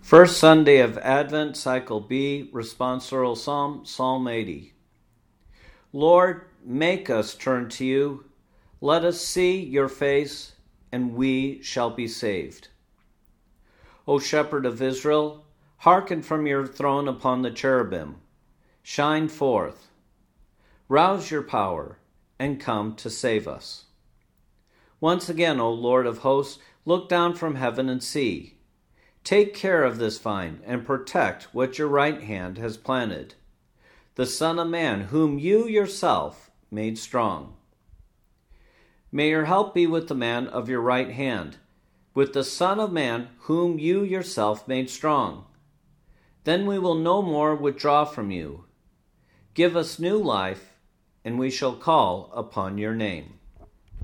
First Sunday of Advent, Cycle B, Responsorial Psalm, Psalm 80. Lord, make us turn to you. Let us see your face, and we shall be saved. O Shepherd of Israel, hearken from your throne upon the cherubim. Shine forth. Rouse your power, and come to save us. Once again, O Lord of hosts, look down from heaven and see. Take care of this vine and protect what your right hand has planted, the Son of Man, whom you yourself made strong. May your help be with the man of your right hand, with the Son of Man, whom you yourself made strong. Then we will no more withdraw from you. Give us new life, and we shall call upon your name.